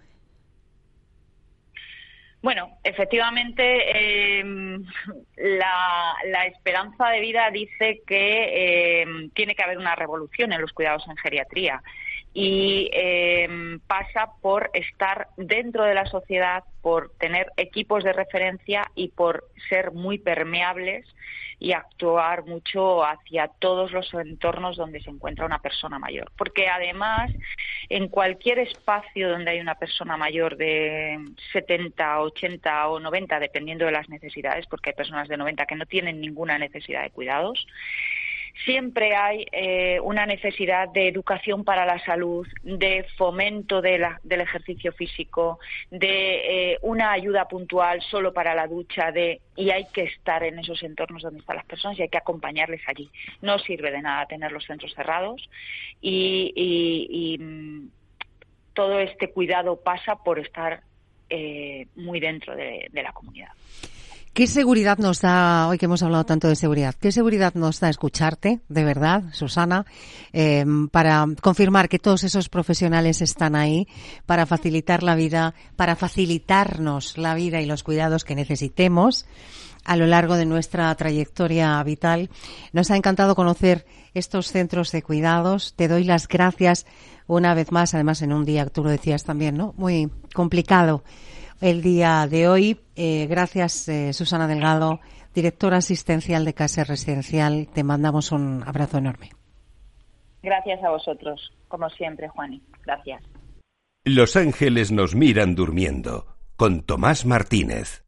Bueno, efectivamente, eh, la, la esperanza de vida dice que eh, tiene que haber una revolución en los cuidados en geriatría. Y eh, pasa por estar dentro de la sociedad, por tener equipos de referencia y por ser muy permeables y actuar mucho hacia todos los entornos donde se encuentra una persona mayor. Porque además, en cualquier espacio donde hay una persona mayor de setenta, ochenta o noventa, dependiendo de las necesidades, porque hay personas de noventa que no tienen ninguna necesidad de cuidados, siempre hay eh, una necesidad de educación para la salud, de fomento de la, del ejercicio físico, de eh, una ayuda puntual solo para la ducha, de y hay que estar en esos entornos donde están las personas y hay que acompañarles allí. No sirve de nada tener los centros cerrados y, y, y todo este cuidado pasa por estar eh, muy dentro de, de la comunidad. ¿Qué seguridad nos da, hoy que hemos hablado tanto de seguridad, qué seguridad nos da escucharte, de verdad, Susana, eh, para confirmar que todos esos profesionales están ahí para facilitar la vida, para facilitarnos la vida y los cuidados que necesitemos a lo largo de nuestra trayectoria vital? Nos ha encantado conocer estos centros de cuidados. Te doy las gracias una vez más, además en un día, tú lo decías también, ¿no? Muy complicado el día de hoy. Eh, gracias, eh, Susana Delgado, directora asistencial de Casa Residencial. Te mandamos un abrazo enorme. Gracias a vosotros, como siempre, Juani. Gracias. Los ángeles nos miran durmiendo, con Tomás Martínez.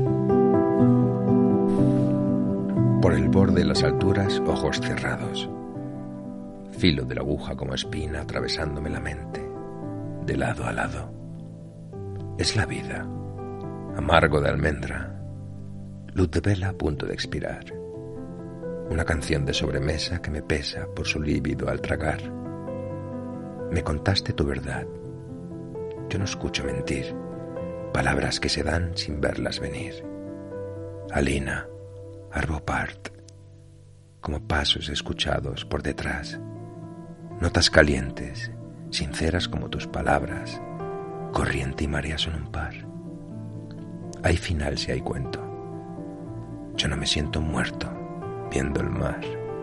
Por el borde de las alturas, ojos cerrados. Filo de la aguja como espina atravesándome la mente, de lado a lado. Es la vida, amargo de almendra, luz de vela a punto de expirar. Una canción de sobremesa que me pesa por su lívido al tragar. Me contaste tu verdad. Yo no escucho mentir, palabras que se dan sin verlas venir. Alina, Arvo Part, como pasos escuchados por detrás. Notas calientes, sinceras como tus palabras. Corriente y marea son un par. Hay final si hay cuento. Yo no me siento muerto viendo el mar.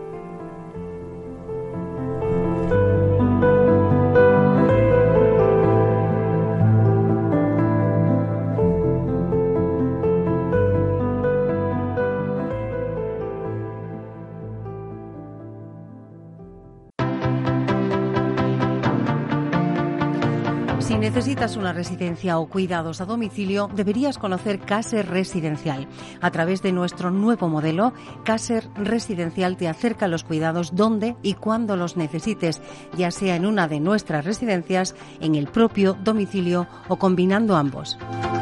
Si necesitas una residencia o cuidados a domicilio, deberías conocer Caser Residencial. A través de nuestro nuevo modelo, Caser Residencial te acerca a los cuidados donde y cuando los necesites, ya sea en una de nuestras residencias, en el propio domicilio o combinando ambos.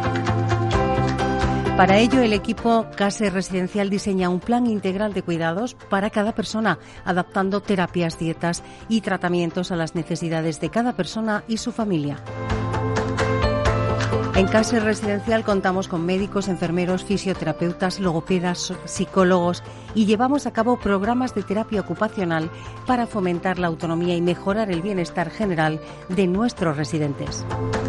Para ello, el equipo Caser Residencial diseña un plan integral de cuidados para cada persona, adaptando terapias, dietas y tratamientos a las necesidades de cada persona y su familia. En Caser Residencial contamos con médicos, enfermeros, fisioterapeutas, logopedas, psicólogos y llevamos a cabo programas de terapia ocupacional para fomentar la autonomía y mejorar el bienestar general de nuestros residentes.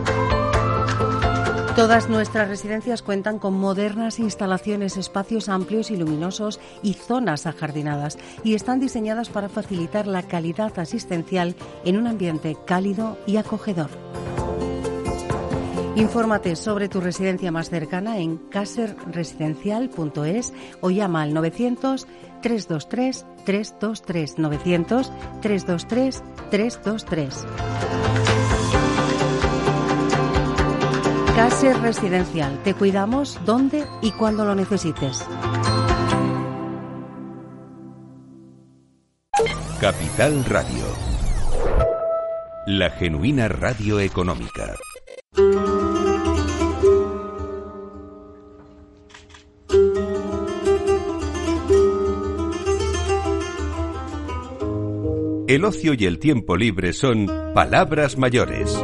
Todas nuestras residencias cuentan con modernas instalaciones, espacios amplios y luminosos y zonas ajardinadas, y están diseñadas para facilitar la calidad asistencial en un ambiente cálido y acogedor. Infórmate sobre tu residencia más cercana en caser residencial punto es o llama al novecientos, trescientos veintitrés, trescientos veintitrés, novecientos, trescientos veintitrés, trescientos veintitrés. Caser Residencial. Te cuidamos donde y cuando lo necesites. Capital Radio. La genuina radio económica. El ocio y el tiempo libre son palabras mayores.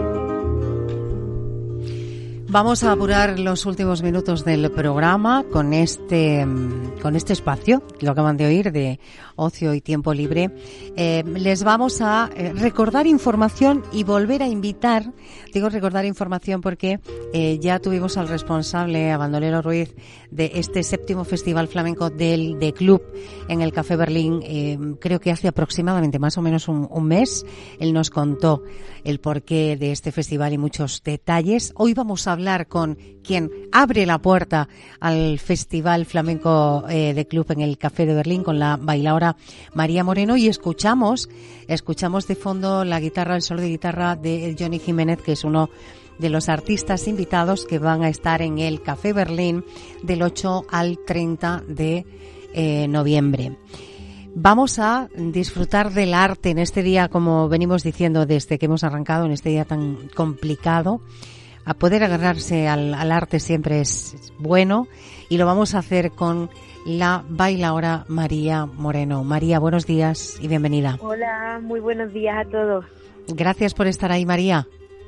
Vamos a apurar los últimos minutos del programa con este con este espacio, lo acaban de oír, de ocio y tiempo libre. Eh, les vamos a recordar información y volver a invitar, digo recordar información porque eh, ya tuvimos al responsable, a Bandolero Ruiz, de este séptimo Festival Flamenco del de Club en el Café Berlín, eh, creo que hace aproximadamente más o menos un, un mes. Él nos contó el porqué de este festival y muchos detalles. Hoy vamos a hablar con quien abre la puerta al Festival Flamenco eh, de Club en el Café de Berlín, con la bailaora María Moreno, y escuchamos escuchamos de fondo la guitarra, el solo de guitarra de Johnny Jiménez, que es uno de los artistas invitados que van a estar en el Café Berlín del ocho al treinta de eh, noviembre. Vamos a disfrutar del arte en este día, como venimos diciendo desde que hemos arrancado, en este día tan complicado. A poder agarrarse al, al arte siempre es bueno, y lo vamos a hacer con la bailaora María Moreno. María, buenos días y bienvenida. Hola, muy buenos días a todos. Gracias por estar ahí, María.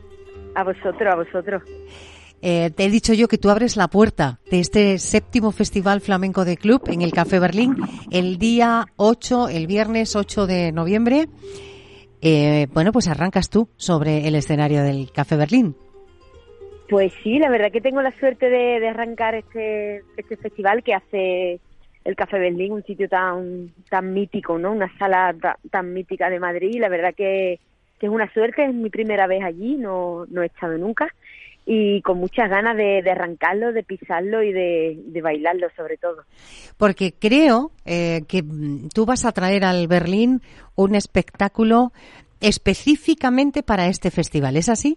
A vosotros, a vosotros. Eh, te he dicho yo que tú abres la puerta de este séptimo Festival Flamenco de Club en el Café Berlín el día ocho, el viernes ocho de noviembre. Eh, bueno, pues arrancas tú sobre el escenario del Café Berlín. Pues sí, la verdad que tengo la suerte de, de arrancar este este festival que hace el Café Berlín, un sitio tan tan mítico, ¿no? Una sala ta, tan mítica de Madrid. La verdad que, que es una suerte, es mi primera vez allí, no no he estado nunca, y con muchas ganas de, de arrancarlo, de pisarlo y de, de bailarlo sobre todo. Porque creo eh, que tú vas a traer al Berlín un espectáculo específicamente para este festival, ¿es así?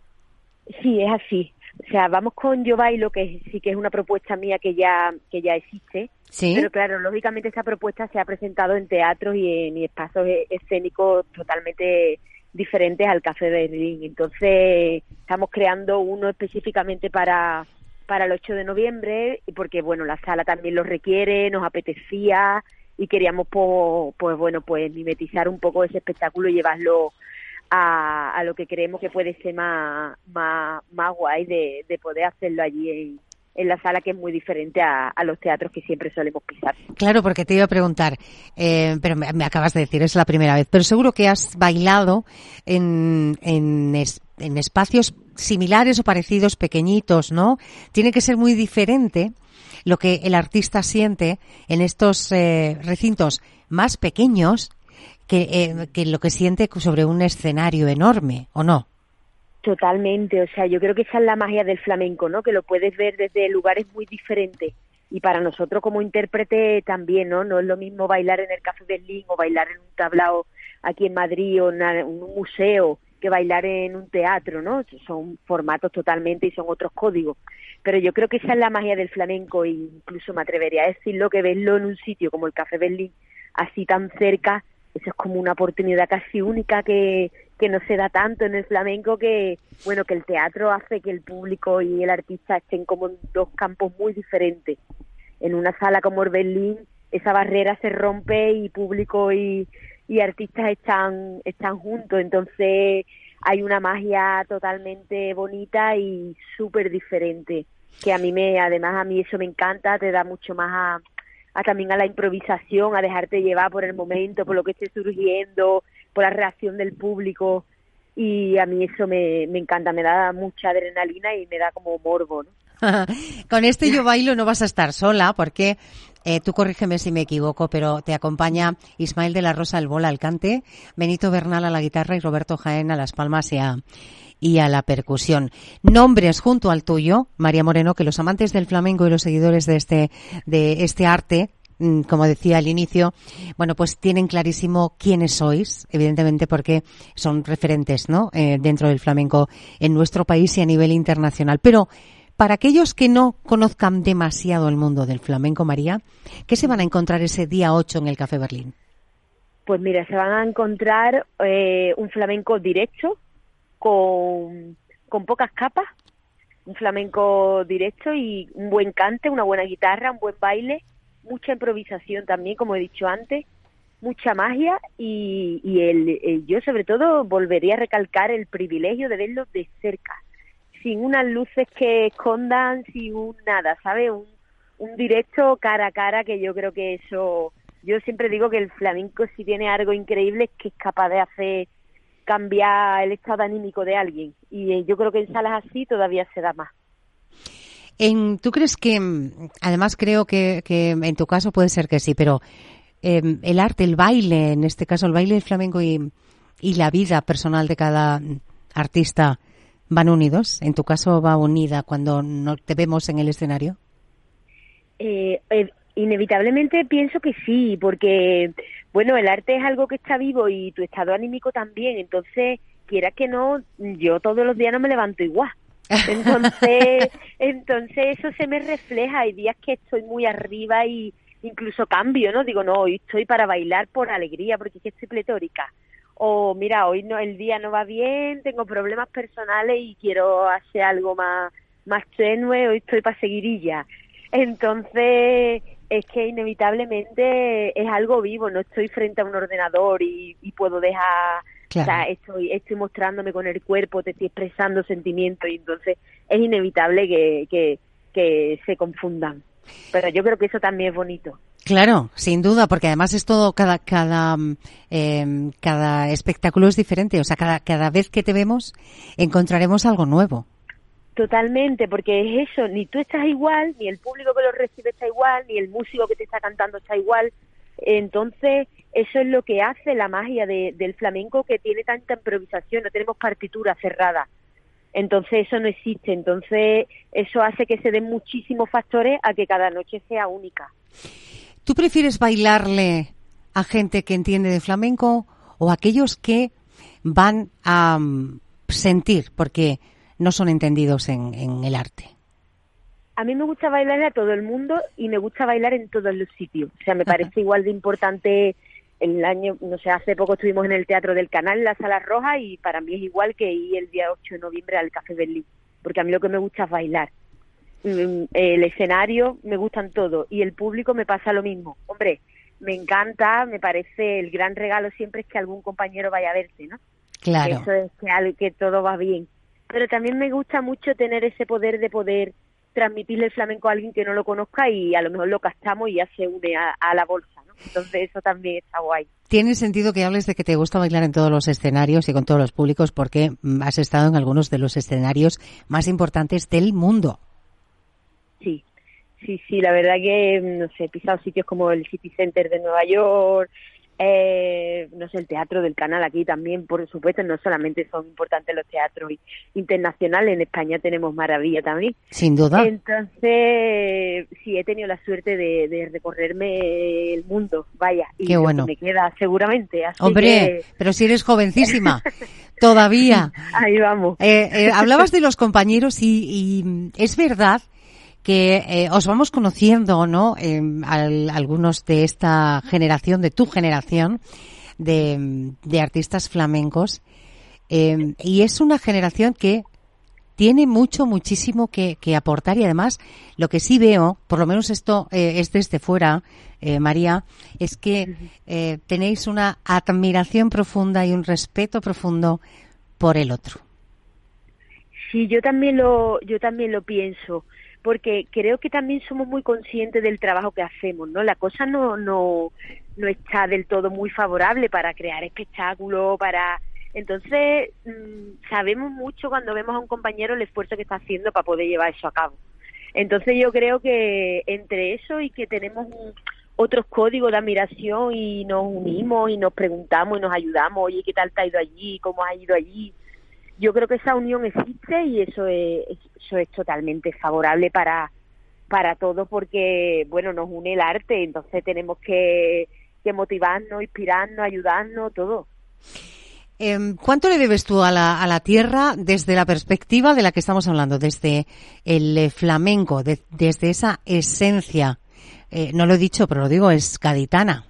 Sí, es así. O sea, vamos con Yo Bailo, que sí que es una propuesta mía que ya que ya existe. Sí. Pero claro, lógicamente esa propuesta se ha presentado en teatros y en y espacios escénicos totalmente diferentes al Café Berlín. Entonces, estamos creando uno específicamente para para el ocho de noviembre, y porque bueno, la sala también lo requiere, nos apetecía y queríamos pues, pues bueno, pues mimetizar un poco ese espectáculo y llevarlo A, a lo que creemos que puede ser más más, más guay de, de poder hacerlo allí en, en la sala, que es muy diferente a, a los teatros que siempre solemos pisar. Claro, porque te iba a preguntar, eh, pero me, me acabas de decir, es la primera vez, pero seguro que has bailado en, en, es, en espacios similares o parecidos, pequeñitos, ¿no? Tiene que ser muy diferente lo que el artista siente en estos eh, recintos más pequeños que, eh, que lo que siente sobre un escenario enorme, ¿o no? Totalmente, o sea, yo creo que esa es la magia del flamenco, ¿no? Que lo puedes ver desde lugares muy diferentes, y para nosotros como intérprete también, ¿no? No es lo mismo bailar en el Café Berlín o bailar en un tablao aquí en Madrid o en un museo que bailar en un teatro, ¿no? Son formatos totalmente y son otros códigos, pero yo creo que esa es la magia del flamenco, e incluso me atrevería a decirlo, que verlo en un sitio como el Café Berlín, así tan cerca, eso es como una oportunidad casi única que, que no se da tanto en el flamenco, que bueno, que el teatro hace que el público y el artista estén como en dos campos muy diferentes. En una sala como el Berlín, esa barrera se rompe y público y, y artistas están, están juntos, entonces hay una magia totalmente bonita y súper diferente, que a mí me, además a mí eso me encanta, te da mucho más a... A también a la improvisación, a dejarte llevar por el momento, por lo que esté surgiendo, por la reacción del público, y a mí eso me, me encanta, me da mucha adrenalina y me da como morbo, ¿no? Con este Yo Bailo no vas a estar sola, porque Eh, tú corrígeme si me equivoco, pero te acompaña Ismael de la Rosa el Bola al cante, Benito Bernal a la guitarra y Roberto Jaén a las palmas y a, y a la percusión. Nombres junto al tuyo, María Moreno, que los amantes del flamenco y los seguidores de este, de este arte, como decía al inicio, bueno, pues tienen clarísimo quiénes sois, evidentemente porque son referentes, ¿no?, eh, dentro del flamenco en nuestro país y a nivel internacional. Pero para aquellos que no conozcan demasiado el mundo del flamenco, María, ¿qué se van a encontrar ese día ocho en el Café Berlín? Pues mira, se van a encontrar eh, un flamenco directo, con, con pocas capas, un flamenco directo y un buen cante, una buena guitarra, un buen baile, mucha improvisación también, como he dicho antes, mucha magia y, y el, el, yo sobre todo volvería a recalcar el privilegio de verlos de cerca, sin unas luces que escondan, sin un nada, ¿sabes? Un, un directo cara a cara, que yo creo que eso, yo siempre digo que el flamenco si tiene algo increíble es que es capaz de hacer cambiar el estado anímico de alguien, y yo creo que en salas así todavía se da más. En, ¿Tú crees que, además creo que, que en tu caso puede ser que sí, pero eh, el arte, el baile, en este caso el baile del flamenco y, y la vida personal de cada artista van unidos? ¿En tu caso va unida cuando no te vemos en el escenario? Eh, eh, inevitablemente pienso que sí, porque, bueno, el arte es algo que está vivo y tu estado anímico también, entonces, quiera que no, yo todos los días no me levanto igual. Entonces, entonces eso se me refleja. Hay días que estoy muy arriba y incluso cambio, ¿no? Digo, no, hoy estoy para bailar por alegría, porque es que estoy pletórica. O mira, hoy no, el día no va bien, tengo problemas personales y quiero hacer algo más, más tenue, hoy estoy para seguirilla. Entonces, es que inevitablemente es algo vivo, no estoy frente a un ordenador y, y puedo dejar... Claro. O sea, estoy, estoy mostrándome con el cuerpo, te estoy expresando sentimientos y entonces es inevitable que, que, que se confundan. Pero yo creo que eso también es bonito. Claro, sin duda, porque además es todo, cada cada eh, cada espectáculo es diferente. O sea, cada cada vez que te vemos encontraremos algo nuevo. Totalmente, porque es eso, ni tú estás igual, ni el público que lo recibe está igual, ni el músico que te está cantando está igual. Entonces, eso es lo que hace la magia de, del flamenco, que tiene tanta improvisación, no tenemos partitura cerrada. Entonces, eso no existe. Entonces, eso hace que se den muchísimos factores a que cada noche sea única. ¿Tú prefieres bailarle a gente que entiende de flamenco o a aquellos que van a um, sentir porque no son entendidos en, en el arte? A mí me gusta bailar a todo el mundo y me gusta bailar en todos los sitios. O sea, me parece igual de importante. El año, no sé, hace poco estuvimos en el Teatro del Canal, en la Sala Roja, y para mí es igual que ir el día ocho de noviembre al Café Berlín, porque a mí lo que me gusta es bailar. El escenario, me gustan todos, y el público me pasa lo mismo. Hombre, me encanta, me parece el gran regalo siempre es que algún compañero vaya a verte, ¿no? Claro. Eso es que, que todo va bien. Pero también me gusta mucho tener ese poder de poder transmitirle el flamenco a alguien que no lo conozca y a lo mejor lo captamos y ya se une a, a la bolsa, ¿no? Entonces eso también está guay. Tiene sentido que hables de que te gusta bailar en todos los escenarios y con todos los públicos, porque has estado en algunos de los escenarios más importantes del mundo. Sí, sí, sí, la verdad que, no sé, he pisado sitios como el City Center de Nueva York, eh, no sé, el Teatro del Canal aquí también, por supuesto, no solamente son importantes los teatros internacionales, en España tenemos maravilla también. Sin duda. Entonces, sí, he tenido la suerte de, de recorrerme el mundo, vaya, y qué bueno. Me queda seguramente. Así Hombre, que... pero si eres jovencísima, todavía. Ahí vamos. Eh, eh, hablabas de los compañeros y, y es verdad que eh, os vamos conociendo, ¿no? Eh, al, algunos de esta generación, de tu generación, de, de artistas flamencos, eh, y es una generación que tiene mucho, muchísimo que, que aportar, y además lo que sí veo, por lo menos esto eh, es desde fuera, eh, María, es que eh, tenéis una admiración profunda y un respeto profundo por el otro. Sí, yo también lo, yo también lo pienso, porque creo que también somos muy conscientes del trabajo que hacemos, ¿no? La cosa no no no está del todo muy favorable para crear espectáculos, para... Entonces, mmm, sabemos mucho cuando vemos a un compañero el esfuerzo que está haciendo para poder llevar eso a cabo. Entonces yo creo que entre eso y que tenemos un, otros códigos de admiración y nos unimos y nos preguntamos y nos ayudamos, oye, ¿qué tal te ha ido allí? ¿Cómo has ido allí? Yo creo que esa unión existe y eso es, eso es totalmente favorable para, para todos porque, bueno, nos une el arte, entonces tenemos que, que motivarnos, inspirarnos, ayudarnos, todo. Eh, ¿Cuánto le debes tú a la, a la tierra desde la perspectiva de la que estamos hablando, desde el eh, flamenco, de, desde esa esencia? Eh, no lo he dicho, pero lo digo, es gaditana.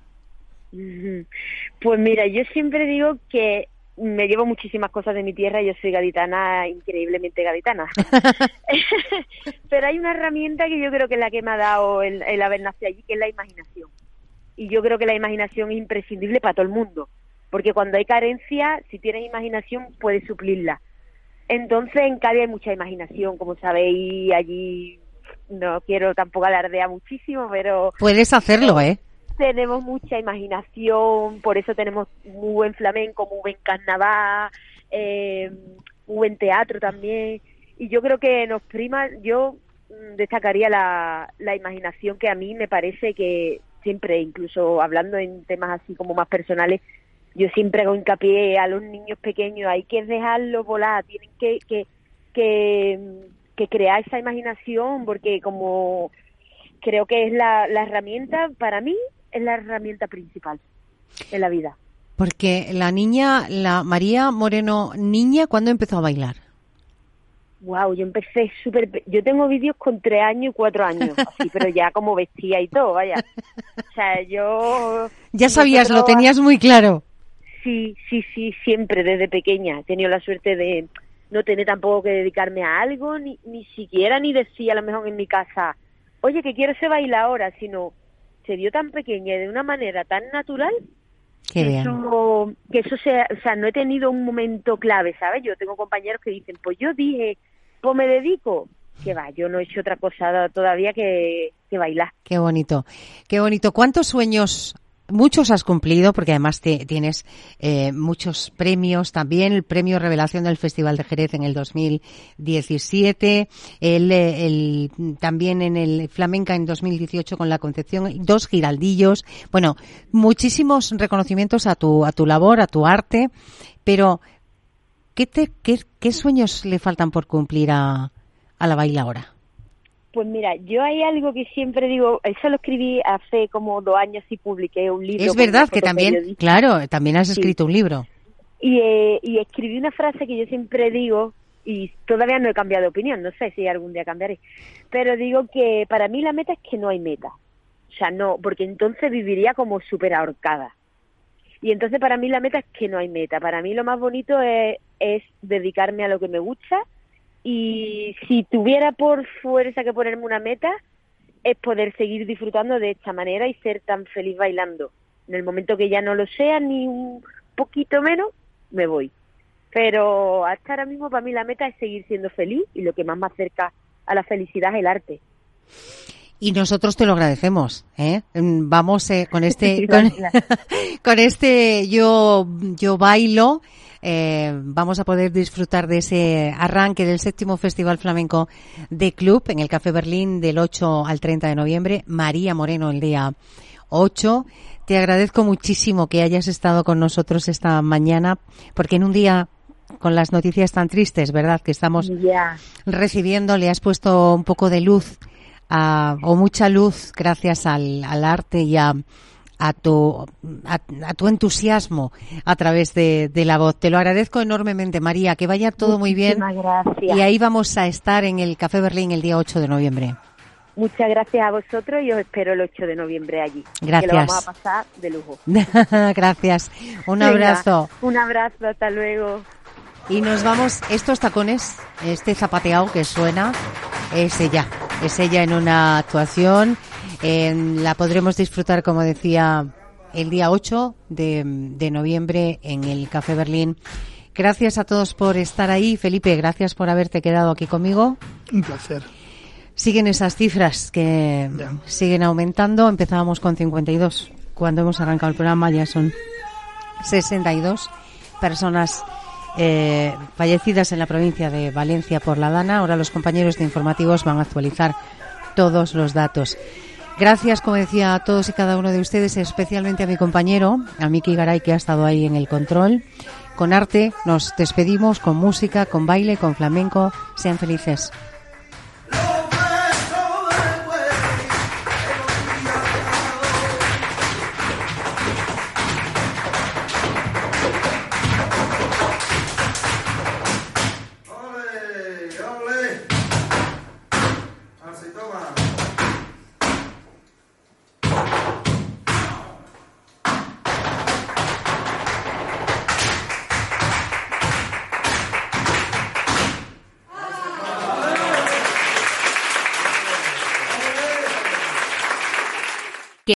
Pues mira, yo siempre digo que me llevo muchísimas cosas de mi tierra, yo soy gaditana, increíblemente gaditana. Pero hay una herramienta que yo creo que es la que me ha dado el, el haber nacido allí, que es la imaginación. Y yo creo que la imaginación es imprescindible para todo el mundo. Porque cuando hay carencia, si tienes imaginación, puedes suplirla. Entonces, en Cádiz hay mucha imaginación, como sabéis, allí no quiero tampoco alardear muchísimo, pero... Puedes hacerlo, ¿eh? Tenemos mucha imaginación, por eso tenemos muy buen flamenco, muy buen carnaval, eh, muy buen teatro también. Y yo creo que nos prima, yo destacaría la, la imaginación, que a mí me parece que siempre, incluso hablando en temas así como más personales, yo siempre hago hincapié a los niños pequeños, hay que dejarlos volar, tienen que, que, que, que crear esa imaginación, porque como creo que es la, la herramienta, para mí, es la herramienta principal en la vida. Porque la niña, la María Moreno niña, ¿cuándo empezó a bailar? Wow, yo empecé súper... Yo tengo vídeos con tres años y cuatro años, así, pero ya como vestía y todo, vaya. O sea, yo... Ya sabías, lo tenías muy claro. Sí, sí, sí, siempre, desde pequeña. He tenido la suerte de no tener tampoco que dedicarme a algo, ni, ni siquiera ni decía a lo mejor en mi casa, oye, que quiero ser bailadora, sino se dio tan pequeña y de una manera tan natural. Qué bien. Eso, que eso sea, o sea, no he tenido un momento clave, ¿sabes? Yo tengo compañeros que dicen, pues yo dije, pues me dedico. Que va, yo no he hecho otra cosa todavía que, que bailar. Qué bonito, qué bonito. ¿Cuántos sueños? Muchos has cumplido, porque además te, tienes eh, muchos premios también, el premio Revelación del Festival de Jerez en el dos mil diecisiete, el, el también en el Flamenca en dos mil dieciocho con la Concepción, dos Giraldillos, bueno, muchísimos reconocimientos a tu a tu labor, a tu arte, pero ¿qué te qué, qué sueños le faltan por cumplir a, a la bailaora? Pues mira, yo hay algo que siempre digo, eso lo escribí hace como dos años y publiqué un libro. Es verdad que también, claro, también has escrito sí. un libro. Y, eh, y escribí una frase que yo siempre digo, y todavía no he cambiado de opinión, no sé si algún día cambiaré, pero digo que para mí la meta es que no hay meta. O sea, no, porque entonces viviría como súper ahorcada. Y entonces para mí la meta es que no hay meta. Para mí lo más bonito es, es dedicarme a lo que me gusta. Y si tuviera por fuerza que ponerme una meta, es poder seguir disfrutando de esta manera y ser tan feliz bailando. En el momento que ya no lo sea, ni un poquito menos, me voy. Pero hasta ahora mismo para mí la meta es seguir siendo feliz y lo que más me acerca a la felicidad es el arte. Y nosotros te lo agradecemos, ¿eh? Vamos eh, con este, con, con este yo, yo bailo. Eh, vamos a poder disfrutar de ese arranque del séptimo Festival Flamenco de Club en el Café Berlín del ocho al treinta de noviembre. María Moreno el día ocho. Te agradezco muchísimo que hayas estado con nosotros esta mañana, porque en un día con las noticias tan tristes, ¿verdad?, que estamos yeah. recibiendo, le has puesto un poco de luz a, o mucha luz gracias al, al arte y a a tu a, a tu entusiasmo a través de, de la voz. Te lo agradezco enormemente, María, que vaya todo muy bien. Gracias. Y ahí vamos a estar en el Café Berlín el día ocho de noviembre. Muchas gracias a vosotros y os espero el ocho de noviembre allí. Gracias. Que lo vamos a pasar de lujo. Gracias. Un Venga, abrazo. Un abrazo, hasta luego. Y nos vamos, estos tacones, este zapateado que suena, es ella, es ella en una actuación. En, la podremos disfrutar, como decía, el día ocho de, de noviembre en el Café Berlín. Gracias a todos por estar ahí. Felipe, gracias por haberte quedado aquí conmigo. Un placer. Siguen esas cifras que yeah. siguen aumentando. Empezábamos con cincuenta y dos. Cuando hemos arrancado el programa ya son sesenta y dos personas eh, fallecidas en la provincia de Valencia por la Dana. Ahora los compañeros de informativos van a actualizar todos los datos. Gracias, como decía, a todos y cada uno de ustedes, especialmente a mi compañero, a Miki Garay, que ha estado ahí en el control. Con arte nos despedimos, con música, con baile, con flamenco. Sean felices.